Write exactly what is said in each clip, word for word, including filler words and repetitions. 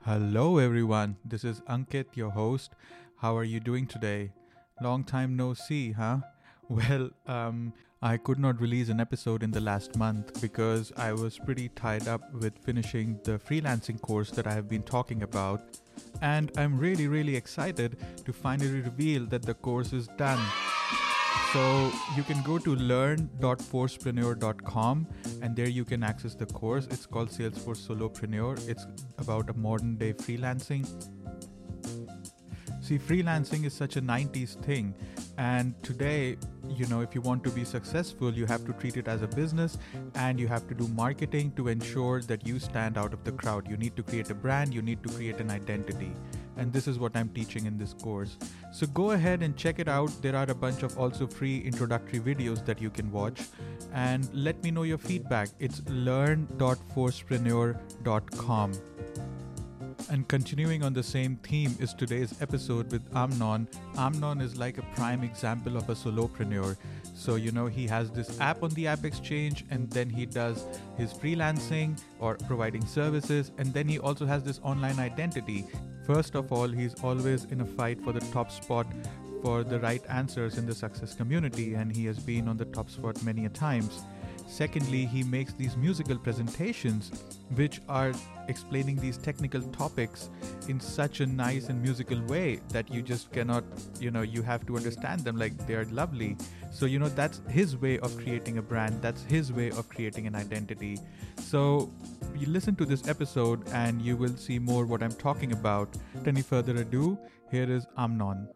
Hello, everyone. This is Ankit, your host. How are you doing today? Long time no see, huh? Well, um, I could not release an episode in the last month because I was pretty tied up with finishing the freelancing course that I have been talking about. And I'm really, really excited to finally reveal that the course is done. So you can go to learn dot forcepreneur dot com and there you can access the course. It's called Salesforce Solopreneur. It's about a modern day freelancing. See, freelancing is such a nineties thing. And today, you know, if you want to be successful, you have to treat it as a business and you have to do marketing to ensure that you stand out of the crowd. You need to create a brand, you need to create an identity. And this is what I'm teaching in this course. So go ahead and check it out. There are a bunch of also free introductory videos that you can watch. And let me know your feedback. It's learn dot forcepreneur dot com. And continuing on the same theme is today's episode with Amnon. Amnon is like a prime example of a solopreneur. So, you know, he has this app on the App Exchange and then he does his freelancing or providing services. And then he also has this online identity. First of all, he's always in a fight for the top spot for the right answers in the success community. And he has been on the top spot many a times. Secondly, he makes these musical presentations which are explaining these technical topics in such a nice and musical way that you just cannot, you know, you have to understand them like they are lovely. So, you know, that's his way of creating a brand. That's his way of creating an identity. So you listen to this episode and you will see more what I'm talking about. Without any further ado, here is Amnon.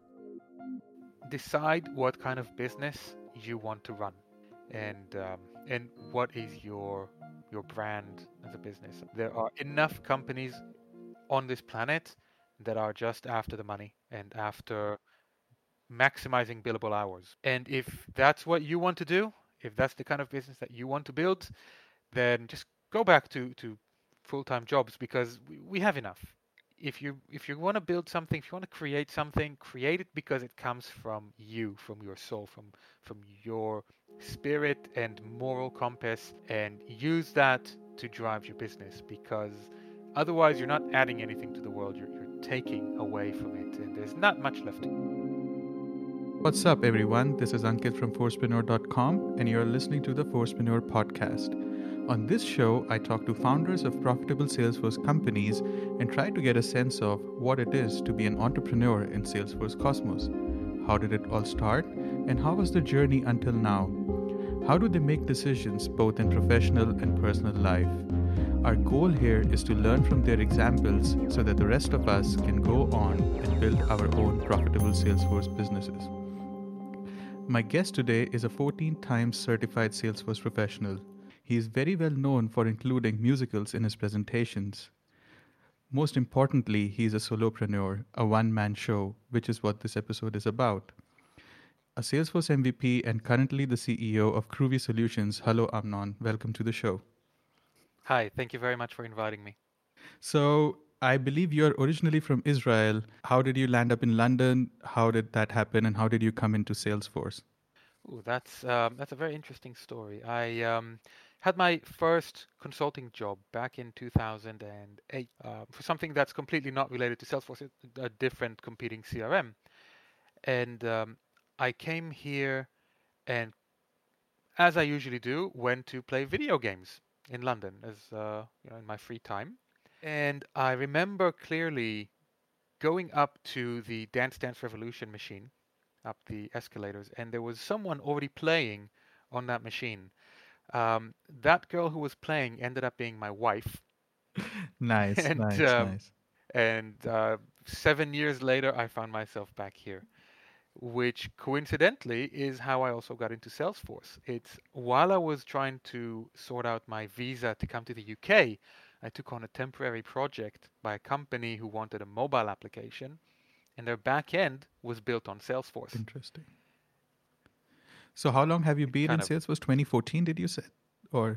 Decide what kind of business you want to run. And um, and what is your your brand as a business. There are enough companies on this planet that are just after the money and after maximizing billable hours. And if that's what you want to do, if that's the kind of business that you want to build, then just go back to, to full-time jobs because we, we have enough. If you if you want to build something, if you want to create something, create it because it comes from you, from your soul, from from your spirit and moral compass, and use that to drive your business because otherwise you're not adding anything to the world, you're, you're taking away from it and there's not much left. What's up, everyone? This is Ankit from forcepreneur dot com and you're listening to the Forcepreneur podcast. On this show, I talk to founders of profitable Salesforce companies and try to get a sense of what it is to be an entrepreneur in Salesforce Cosmos. How did it all start? And how was the journey until now? How do they make decisions both in professional and personal life? Our goal here is to learn from their examples so that the rest of us can go on and build our own profitable Salesforce businesses. My guest today is a fourteen times certified Salesforce professional. He is very well known for including musicals in his presentations. Most importantly, he is a solopreneur, a one-man show, which is what this episode is about. A Salesforce M V P and currently the C E O of Groovy Solutions. Hello, Amnon. Welcome to the show. Hi, thank you very much for inviting me. So, I believe you're originally from Israel. How did you land up in London? How did that happen? And how did you come into Salesforce? Ooh, that's um, that's a very interesting story. I um, had my first consulting job back in two thousand eight uh, for something that's completely not related to Salesforce, a different competing C R M. And um, I came here and, as I usually do, went to play video games in London as uh, you know, in my free time. And I remember clearly going up to the Dance Dance Revolution machine, up the escalators, and there was someone already playing on that machine. Um, that girl who was playing ended up being my wife. Nice, and nice, um, nice. and uh, seven years later, I found myself back here, which coincidentally is how I also got into Salesforce. It's while I was trying to sort out my visa to come to the U K, I took on a temporary project by a company who wanted a mobile application, and their back end was built on Salesforce. Interesting. So how long have you It been in kind of Salesforce? twenty fourteen, did you say? Or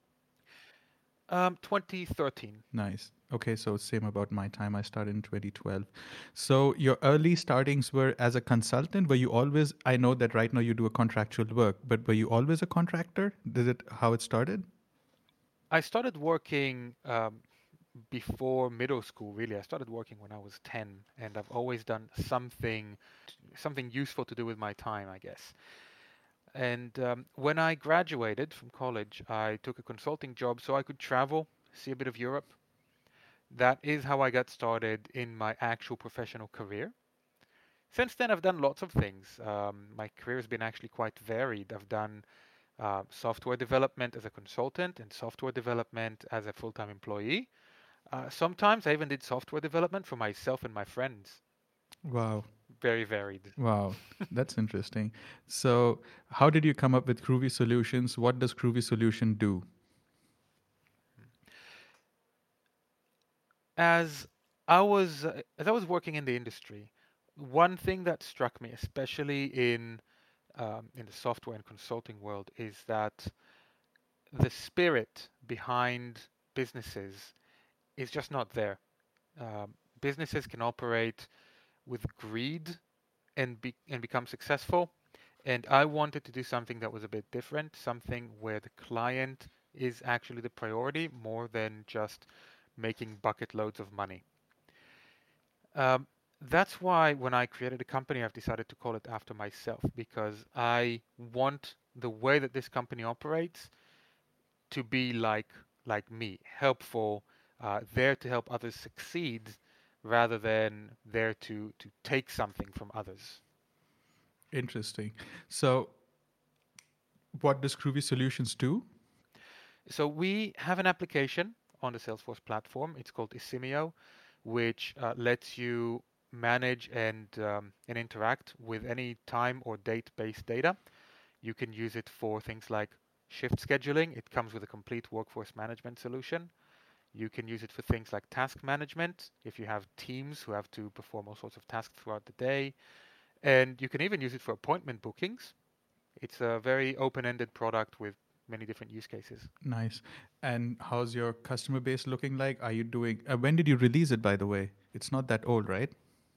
um, twenty thirteen. nice. Okay, so same about my time. I started in twenty twelve. So your early startings were as a consultant. Were you always, I know that right now you do a contractual work, but were you always a contractor? Did it, how it started? I started working um, before middle school, really. I started working when I was ten, and I've always done something something useful to do with my time, I guess. And um, when I graduated from college, I took a consulting job so I could travel, see a bit of Europe. That is how I got started in my actual professional career. Since then, I've done lots of things. Um, my career has been actually quite varied. I've done uh, software development as a consultant and software development as a full-time employee. Uh, sometimes I even did software development for myself and my friends. Wow. Very varied. Wow. That's interesting. So, how did you come up with Groovy Solutions? What does Groovy Solution do? As I was uh, as I was working in the industry, one thing that struck me, especially in um, in the software and consulting world, is that the spirit behind businesses is just not there. Um, Businesses can operate with greed and be and become successful. And I wanted to do something that was a bit different, something where the client is actually the priority more than just making bucket loads of money. Um, that's why when I created a company, I've decided to call it after myself because I want the way that this company operates to be like like me, helpful, uh, there to help others succeed, rather than there to to take something from others. Interesting. So, what does Groovy Solutions do? So we have an application on the Salesforce platform. It's called Isimio, which uh, lets you manage and um, and interact with any time or date-based data. You can use it for things like shift scheduling. It comes with a complete workforce management solution. You can use it for things like task management, if you have teams who have to perform all sorts of tasks throughout the day. And you can even use it for appointment bookings. It's a very open-ended product with many different use cases. Nice. And how's your customer base looking like? Are you doing, uh, when did you release it, by the way? It's not that old, right?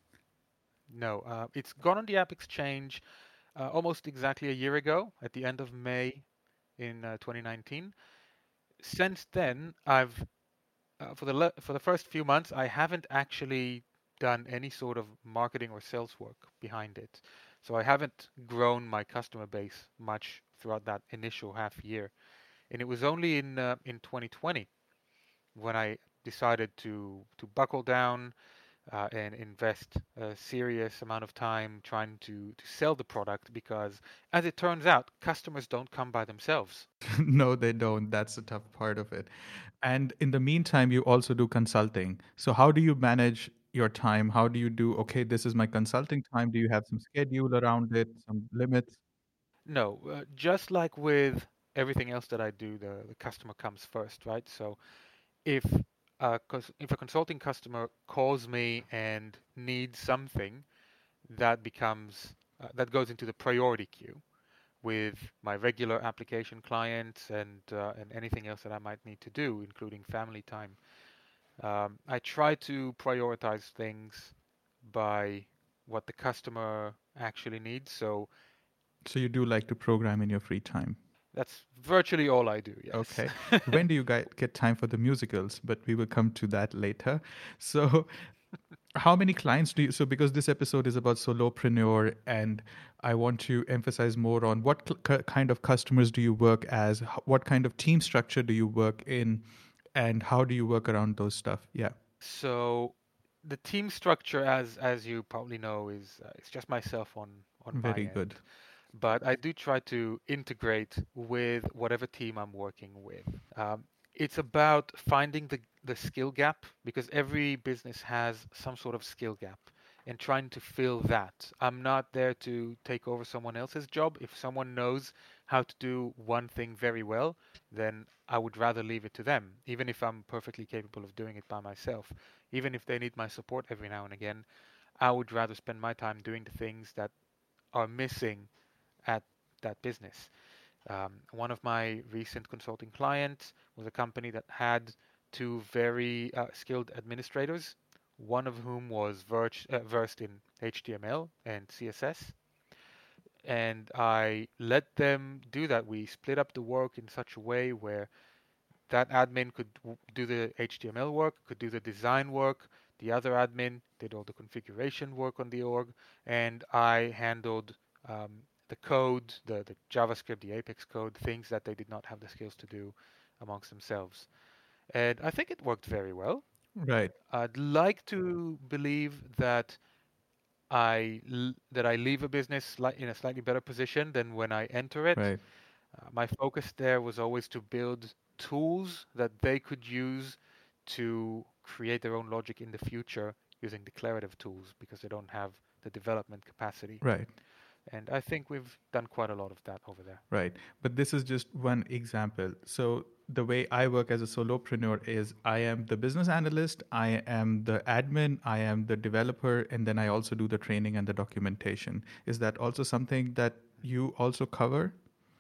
No, uh, it's gone on the App Exchange uh, almost exactly a year ago at the end of May in uh, twenty nineteen. Since then, I've uh, for the le- for the first few months, I haven't actually done any sort of marketing or sales work behind it. So I haven't grown my customer base much throughout that initial half year. And it was only in uh, in twenty twenty when I decided to to buckle down uh, and invest a serious amount of time trying to to sell the product because, as it turns out, customers don't come by themselves. No, they don't. That's the tough part of it. And in the meantime, you also do consulting. So, how do you manage your time? How do you do, okay, this is my consulting time? Do you have some schedule around it, some limits? No, uh, just like with everything else that I do, the, the customer comes first, right? So if a, cons- if a consulting customer calls me and needs something, that becomes uh, that goes into the priority queue with my regular application clients and uh, and anything else that I might need to do, including family time. Um, I try to prioritize things by what the customer actually needs. So So, you do like to program in your free time. that's virtually all I do, yes. Okay. When do you guys get time for the musicals? But we will come to that later. So, how many clients do you, so because this episode is about solopreneur, and I want to emphasize more on what cl- ki- kind of customers do you work as, H- what kind of team structure do you work in, and how do you work around those stuff? Yeah. So the team structure, as as you probably know, is uh, it's just myself on on my Very good. end. But I do try to integrate with whatever team I'm working with. Um, it's about finding the the skill gap because every business has some sort of skill gap and trying to fill that. I'm not there to take over someone else's job. If someone knows how to do one thing very well, then I would rather leave it to them, even if I'm perfectly capable of doing it by myself. Even if they need my support every now and again, I would rather spend my time doing the things that are missing at that business. Um, one of my recent consulting clients was a company that had two very uh, skilled administrators, one of whom was verge, uh, versed in H T M L and C S S. And I let them do that. We split up the work in such a way where that admin could w- do the H T M L work, could do the design work. The other admin did all the configuration work on the org, and I handled um, the code, the, the JavaScript, the Apex code, things that they did not have the skills to do amongst themselves. And I think it worked very well. Right, I'd like to believe that I l- that I leave a business sli- in a slightly better position than when I enter it. right, Uh, my focus there was always to build tools that they could use to create their own logic in the future using declarative tools because they don't have the development capacity. right. And I think we've done quite a lot of that over there. Right. But this is just one example. So the way I work as a solopreneur is I am the business analyst, I am the admin, I am the developer, and then I also do the training and the documentation. Is that also something that you also cover?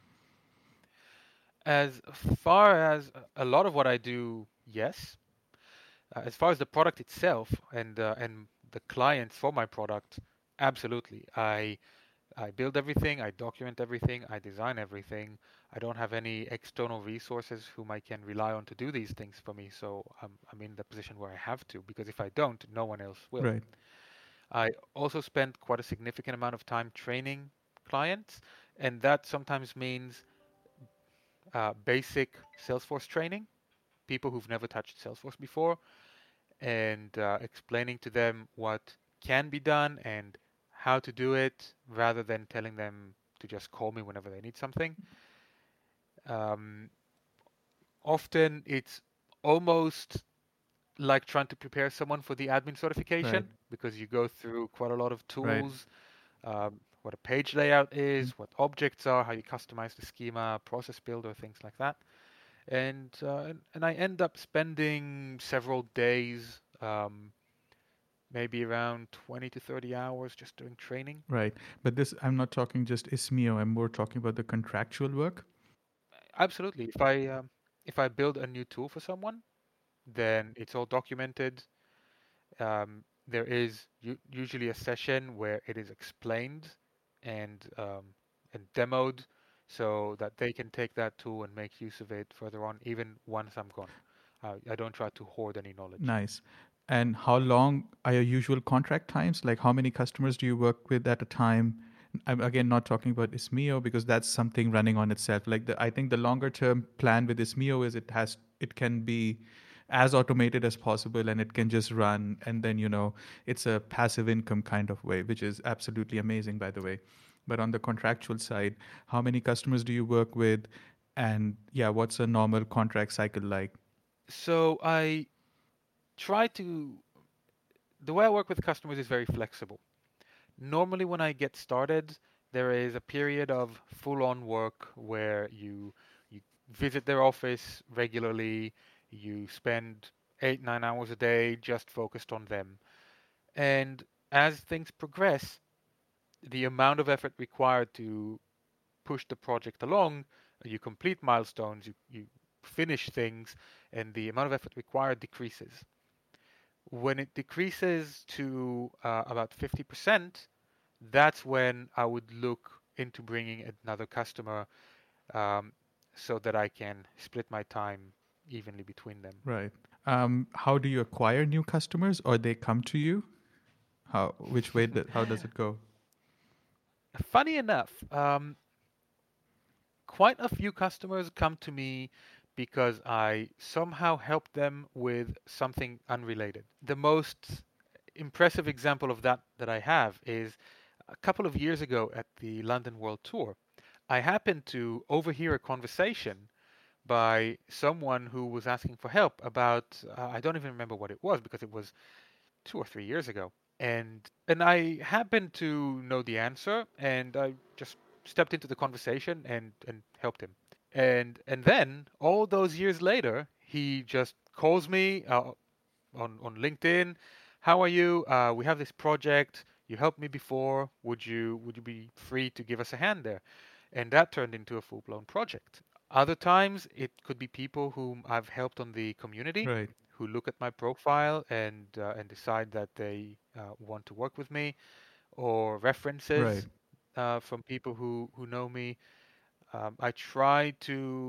As far as a lot of what I do, yes. Uh, as far as the product itself and uh, and the clients for my product, absolutely. I I build everything, I document everything, I design everything. I don't have any external resources whom I can rely on to do these things for me. So I'm I'm in the position where I have to because if I don't, no one else will. Right. I also spend quite a significant amount of time training clients, and that sometimes means uh, basic Salesforce training, people who've never touched Salesforce before, and uh, explaining to them what can be done and how to do it rather than telling them to just call me whenever they need something. Um, Often it's almost like trying to prepare someone for the admin Right. certification because you go through quite a lot of Right. tools, um, what a page layout is, what objects are, how you customize the schema, process builder, things like that. And uh, and, and I end up spending several days, um, maybe around twenty to thirty hours just doing training. Right. But this, I'm not talking just ISMEO, I'm more talking about the contractual work. Absolutely. If I um, if I build a new tool for someone, then it's all documented. Um, there is u- usually a session where it is explained and um, and demoed so that they can take that tool and make use of it further on, even once I'm gone. Uh, I don't try to hoard any knowledge. Nice. And how long are your usual contract times? Like how many customers do you work with at a time? I'm again not talking about Ismeo because that's something running on itself. Like the, I think the longer term plan with Ismeo is it has it can be as automated as possible and it can just run and then you know it's a passive income kind of way, which is absolutely amazing by the way. But on the contractual side, how many customers do you work with? And yeah, what's a normal contract cycle like? So I try to, the way I work with customers is very flexible. Normally, when I get started, there is a period of full-on work where you you visit their office regularly, you spend eight, nine hours a day just focused on them. And as things progress, the amount of effort required to push the project along, you complete milestones, you, you finish things, and the amount of effort required decreases. When it decreases to uh, about fifty percent, that's when I would look into bringing another customer um, so that I can split my time evenly between them. Right. Um, how do you acquire new customers, or they come to you? How? Which way? Do, how does it go? Funny enough, um, quite a few customers come to me because I somehow help them with something unrelated. The most impressive example of that that I have is a couple of years ago at the London World Tour. I happened to overhear a conversation by someone who was asking for help about uh, I don't even remember what it was because it was two or three years ago. And and I happened to know the answer and I just stepped into the conversation and and helped him. And and then all those years later, he just calls me uh, on on LinkedIn. How are you? Uh, we have this project. You helped me before. Would you would you be free to give us a hand there? And that turned into a full blown project. Other times, it could be people whom I've helped on the community Right. who look at my profile and uh, and decide that they uh, want to work with me, or Right. references uh, from people who who know me. Um, I try to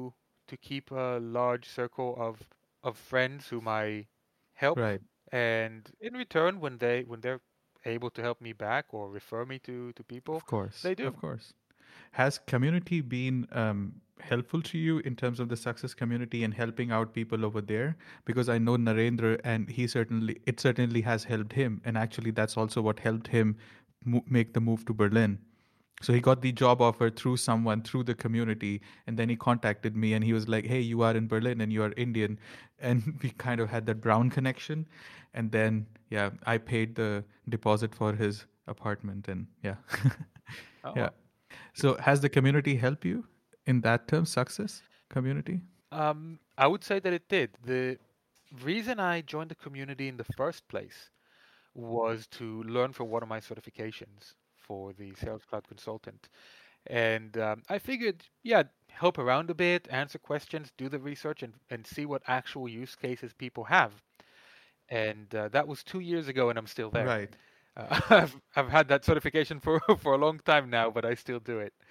to keep a large circle of of friends whom I help, Right. and in return, when they when they're able to help me back or refer me to to people, Of course. they do. Of course. Has community been um, helpful to you in terms of the success community and helping out people over there? Because I know Narendra, and he certainly it certainly has helped him, and actually that's also what helped him mo- make the move to Berlin. So he got the job offer through someone through the community, and then he contacted me, and he was like, "Hey, you are in Berlin, and you are Indian," and we kind of had that brown connection, and then yeah, I paid the deposit for his apartment, and yeah, Oh, yeah. well. So has the community helped you in that term, success community? Um, I would say that it did. The reason I joined the community in the first place was to learn for one of my certifications for the Sales Cloud consultant. And um, I figured, yeah, help around a bit, answer questions, do the research, and, and see what actual use cases people have. And uh, that was two years ago, and I'm still there. Right. Uh, I've, I've had that certification for, for a long time now, but I still do it.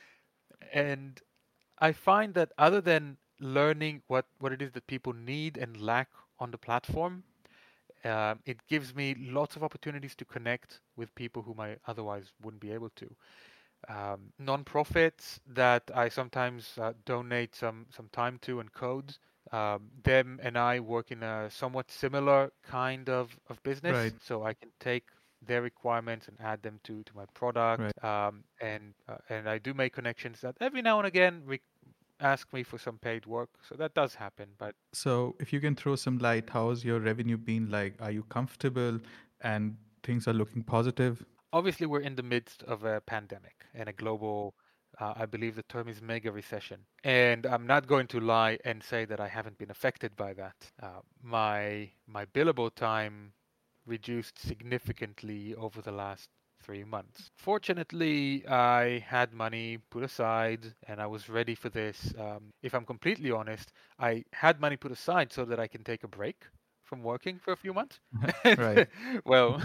And I find that other than learning what, what it is that people need and lack on the platform, um, it gives me lots of opportunities to connect with people whom I otherwise wouldn't be able to. Um, non-profits that I sometimes uh, donate some, some time to and code. Um, them and I work in a somewhat similar kind of, of business, Right. so I can take their requirements and add them to, to my product. Right. Um, and uh, and I do make connections that every now and again re- ask me for some paid work, so that does happen. But So if you can throw some light, how's your revenue been like? Are you comfortable and things are looking positive? obviously, we're in the midst of a pandemic and a global, uh, I believe the term is mega recession. And I'm not going to lie and say that I haven't been affected by that. Uh, my my billable time reduced significantly over the last three months. Fortunately, I had money put aside and I was ready for this. Um, if I'm completely honest, I had money put aside so that I can take a break from working for a few months. Right. Well,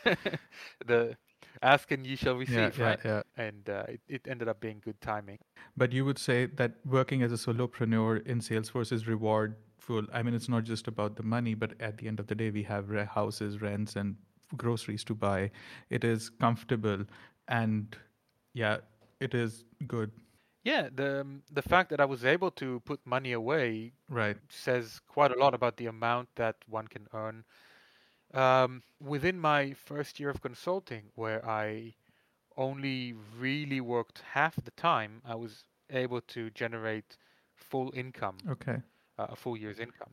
the ask and ye shall Yeah, receive, yeah, right? yeah. And uh, it, it ended up being good timing. But you would say that working as a solopreneur in Salesforce is rewardful. I mean, it's not just about the money, but at the end of the day, we have re- houses, rents, and groceries to buy. It is comfortable, and yeah, it is good. Yeah, the um, the fact that I was able to put money away Right. says quite a lot about the amount that one can earn. Um, within my first year of consulting, where I only really worked half the time, I was able to generate full income, Okay. uh, a full year's income.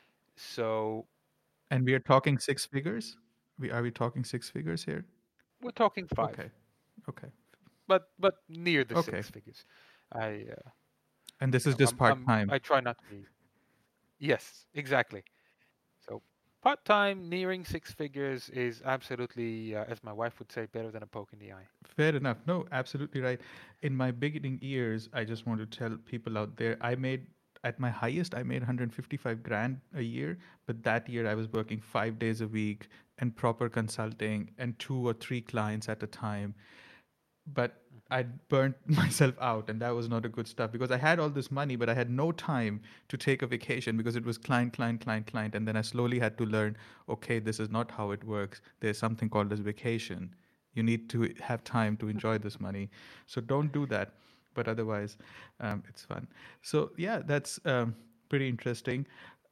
So And we are talking six figures. We are we talking six figures here? we're talking five, Okay. Okay. but but near the Okay. six figures. I uh, And this you is know just I'm part I'm time. I try not to be. Yes, exactly. So part-time, nearing six figures is absolutely, uh, as my wife would say, better than a poke in the eye. Fair enough. No, absolutely right. In my beginning years, I just want to tell people out there, I made at my highest, I made one hundred fifty-five grand a year. But that year, I was working five days a week and proper consulting and two or three clients at a time. But Mhm. I burnt myself out, and that was not a good stuff because I had all this money, but I had no time to take a vacation because it was client, client, client, client. And then I slowly had to learn, okay, this is not how it works. There's something called as vacation. You need to have time to enjoy this money. So don't do that. But otherwise, um, it's fun. So yeah, that's um, pretty interesting.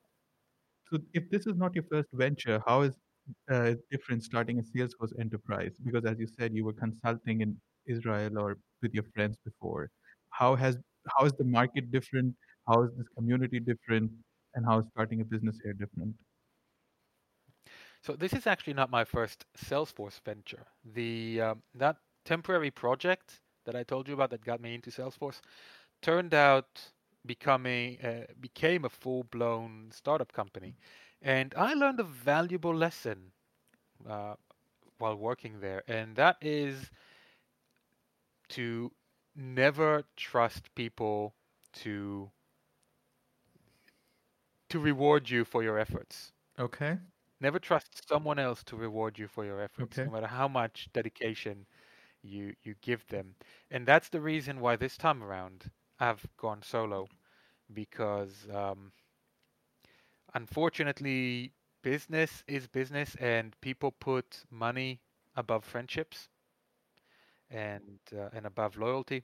So if this is not your first venture, how is uh, it different starting a Salesforce enterprise? Because as you said, you were consulting in Israel or with your friends before. How has how is the market different? How is this community different? And how is starting a business here different? So this is actually not my first Salesforce venture. The um, that temporary project that I told you about that got me into Salesforce turned out becoming uh, became a full-blown startup company, and I learned a valuable lesson uh, while working there, and that is to never trust people to to reward you for your efforts. Okay. Never trust someone else to reward you for your efforts, Okay. no matter how much dedication you you give them. And that's the reason why this time around I've gone solo. because um, unfortunately, business is business, and people put money above friendships and uh, and above loyalty.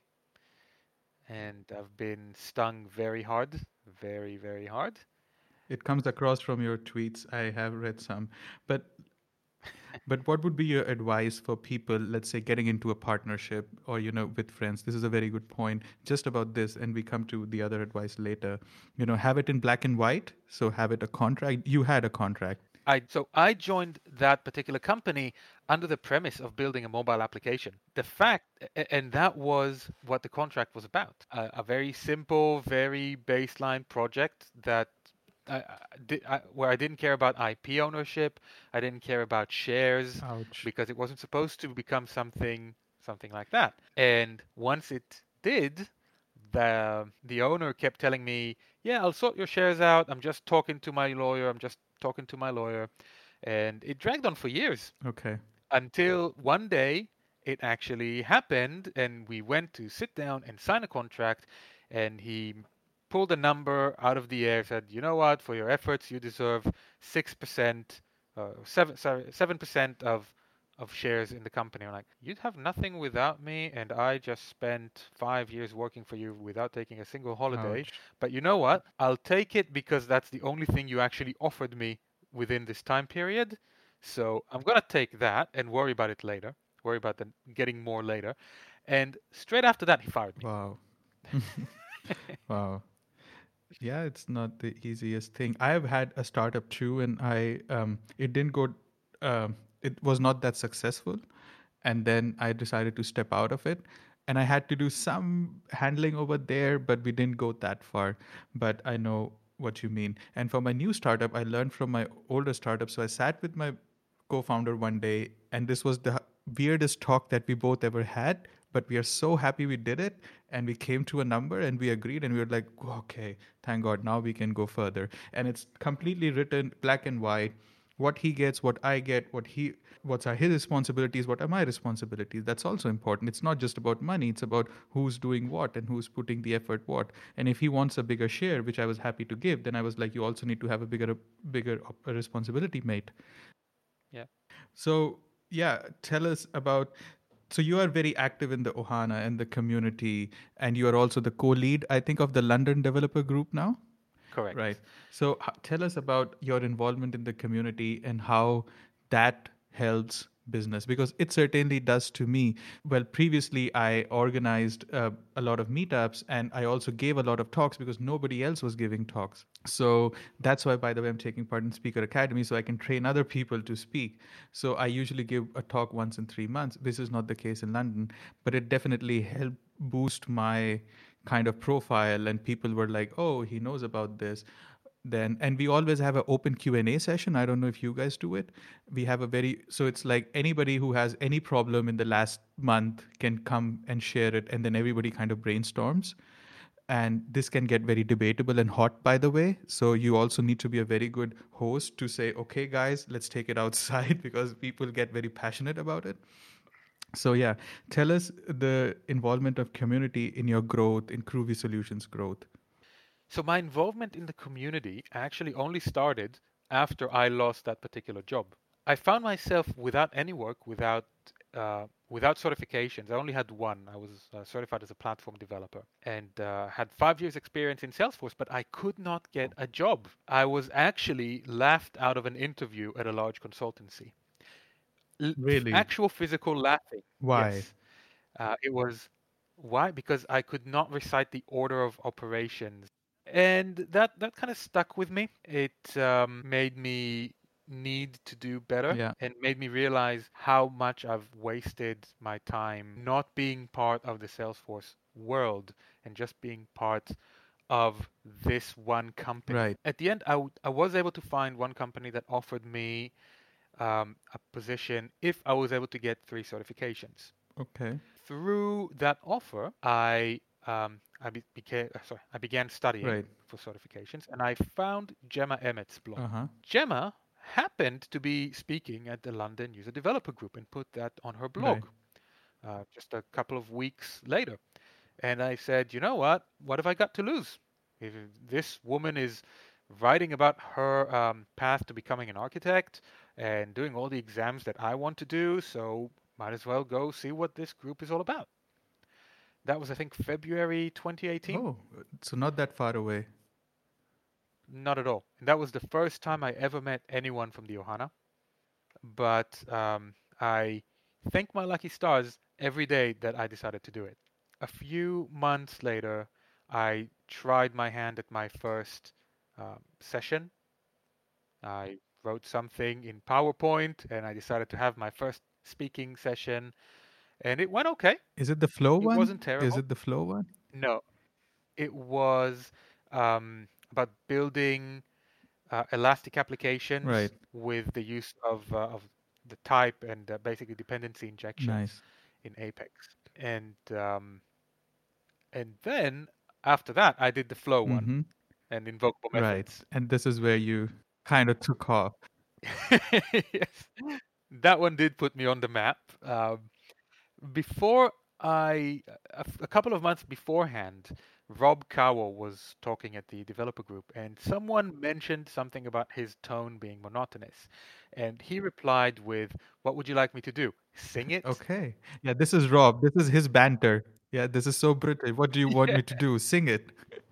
And I've been stung very hard, very, very hard. It comes across from your tweets. I have read some. But but what would be your advice for people, let's say, getting into a partnership or, you know, with friends? This is a very good point just about this, and we come to the other advice later. You know, have it in black and white. So have it a contract. You had a contract. I so I joined that particular company under the premise of building a mobile application. The fact, a- and that was what the contract was about. A, a very simple, very baseline project that I, I, di- I, where I didn't care about I P ownership, I didn't care about shares Ouch. because it wasn't supposed to become something something like that. And once it did, the the owner kept telling me, "Yeah, I'll sort your shares out. I'm just talking to my lawyer. I'm just talking to my lawyer." And it dragged on for years Okay. until one day it actually happened, and we went to sit down and sign a contract, and he pulled a number out of the air, said, "You know what? For your efforts, you deserve six percent, uh, seven, sorry, seven percent of of shares in the company." I'm like, "You'd have nothing without me, and I just spent five years working for you without taking a single holiday. Ouch. But you know what? I'll take it because that's the only thing you actually offered me within this time period. So I'm gonna take that and worry about it later. Worry about the getting more later." And straight after that, he fired me. Wow. Wow. Yeah, it's not the easiest thing. I have had a startup too, and I um, it didn't go. Um, it was not that successful, and then I decided to step out of it, and I had to do some handling over there, but we didn't go that far. But I know what you mean. And for my new startup, I learned from my older startup. So I sat with my co-founder one day, and this was the weirdest talk that we both ever had. But we are so happy we did it, and we came to a number, and we agreed, and we were like, okay, thank God, now we can go further. And it's completely written black and white. What he gets, what I get, what he, what's are his responsibilities, what are my responsibilities. That's also important. It's not just about money; it's about who's doing what and who's putting the effort what. And if he wants a bigger share, which I was happy to give, then I was like, you also need to have a bigger, bigger op- responsibility, mate. Yeah. So, yeah, tell us about. So, you are very active in the Ohana and the community, and you are also the co lead, I think, of the London Developer Group now. Right. Correct. So, h- tell us about your involvement in the community and how that helps business, because it certainly does to me. Well, previously I organized uh, a lot of meetups, and I also gave a lot of talks because nobody else was giving talks. So that's why, by the way, I'm taking part in Speaker Academy so I can train other people to speak. So I usually give a talk once in three months. This is not the case in London, but it definitely helped boost my kind of profile, and people were like, oh, he knows about this. Then, and we always have an open Q and A session. I don't know if you guys do it. We have a very, so it's like anybody who has any problem in the last month can come and share it, and then everybody kind of brainstorms. And this can get very debatable and hot, by the way. So you also need to be a very good host to say, okay guys, let's take it outside because people get very passionate about it. So yeah, tell us the involvement of community in your growth, in Groovy Solutions growth. So my involvement in the community actually only started after I lost that particular job. I found myself without any work, without uh, without certifications. I only had one. I was uh, certified as a platform developer and uh, had five years experience in Salesforce, but I could not get a job. I was actually laughed out of an interview at a large consultancy. L- f- Really? actual physical laughing. Why? Yes. Uh, it was why? Because I could not recite the order of operations, and that that kind of stuck with me. It um, made me need to do better Yeah. and made me realize how much I've wasted my time not being part of the Salesforce world and just being part of this one company. Right. At the end, I, w- I was able to find one company that offered me um, a position if I was able to get three certifications. Okay. Through that offer, I um, I be- became uh, sorry, I began studying Right. for certifications, and I found Gemma Emmett's blog. Uh huh. Gemma happened to be speaking at the London User Developer Group and put that on her Right. blog uh, just a couple of weeks later. And I said, you know what? What have I got to lose? If this woman is writing about her um, path to becoming an architect and doing all the exams that I want to do, so might as well go see what this group is all about. That was, I think, February twenty eighteen. Oh, so not that far away. Not at all. And that was the first time I ever met anyone from the Ohana. But um, I thank my lucky stars every day that I decided to do it. A few months later, I tried my hand at my first um, session. I wrote something in PowerPoint and I decided to have my first speaking session, and it went okay. Is it the flow It one? wasn't Is terrible. it the flow one? No, it was um, about building uh, elastic applications Right. with the use of uh, of the type and uh, basically dependency injections Nice. in Apex. And um, and then after that, I did the flow one Mm-hmm. and invocable Right. methods. And this is where you kind of took off. Yes, that one did put me on the map. Um, before I, a, f- a couple of months beforehand, Rob Cowell was talking at the developer group, and someone mentioned something about his tone being monotonous. And he replied with, "What would you like me to do? Sing it?" Okay. Yeah, this is Rob. This is his banter. Yeah, this is so British. What do you want me to Yeah, do? Sing it.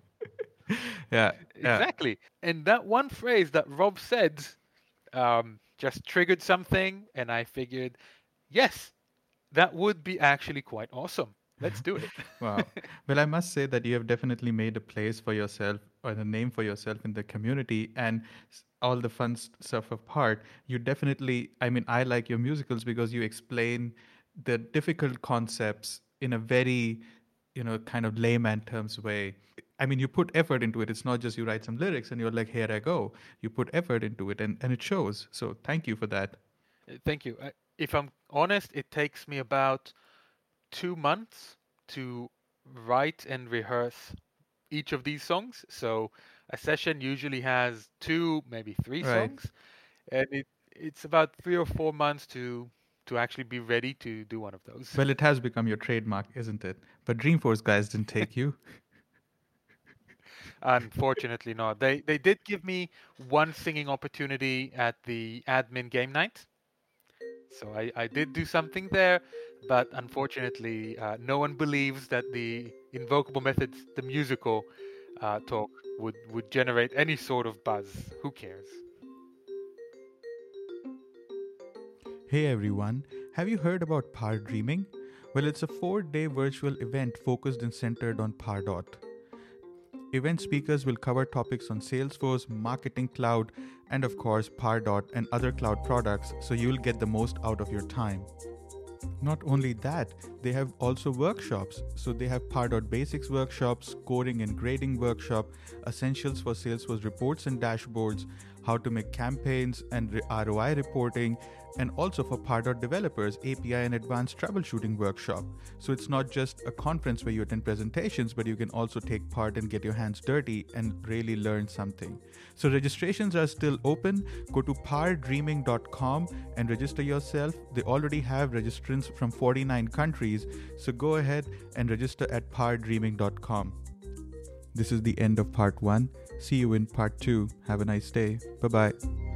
Yeah. Yeah. exactly. And that one phrase that Rob said um, just triggered something, and I figured, yes, that would be actually quite awesome. Let's do it. Wow. Well, I must say that you have definitely made a place for yourself or a name for yourself in the community, and s- all the fun s- stuff apart. You definitely, I mean, I like your musicals because you explain the difficult concepts in a very, you know, kind of layman terms way. I mean, you put effort into it. It's not just you write some lyrics and you're like, here I go. You put effort into it, and, and it shows. So thank you for that. Uh, Thank you. Uh, If I'm honest, it takes me about two months to write and rehearse each of these songs. So a session usually has two, maybe three Right. songs, and it it's about three or four months to to actually be ready to do one of those. Well, it has become your trademark, isn't it? But Dreamforce guys didn't take you. Unfortunately, not. They they did give me one singing opportunity at the admin game night. So I, I did do something there, but unfortunately, uh, no one believes that the Invocable Methods, the musical uh, talk, would, would generate any sort of buzz. Who cares? Hey everyone, have you heard about Par Dreaming? Well, it's a four day virtual event focused and centered on Pardot. Event speakers will cover topics on Salesforce, Marketing Cloud, and of course, Pardot and other cloud products, so you'll get the most out of your time. Not only that, they have also workshops. So they have Pardot Basics workshops, coding and grading workshop, essentials for Salesforce reports and dashboards, how to make campaigns and R O I reporting, and also for Pardot developers, A P I and advanced troubleshooting workshop. So it's not just a conference where you attend presentations, but you can also take part and get your hands dirty and really learn something. So registrations are still open. Go to par dreaming dot com and register yourself. They already have registrants from forty-nine countries. So go ahead and register at par dreaming dot com. This is the end of part one. See you in part two. Have a nice day. Bye bye.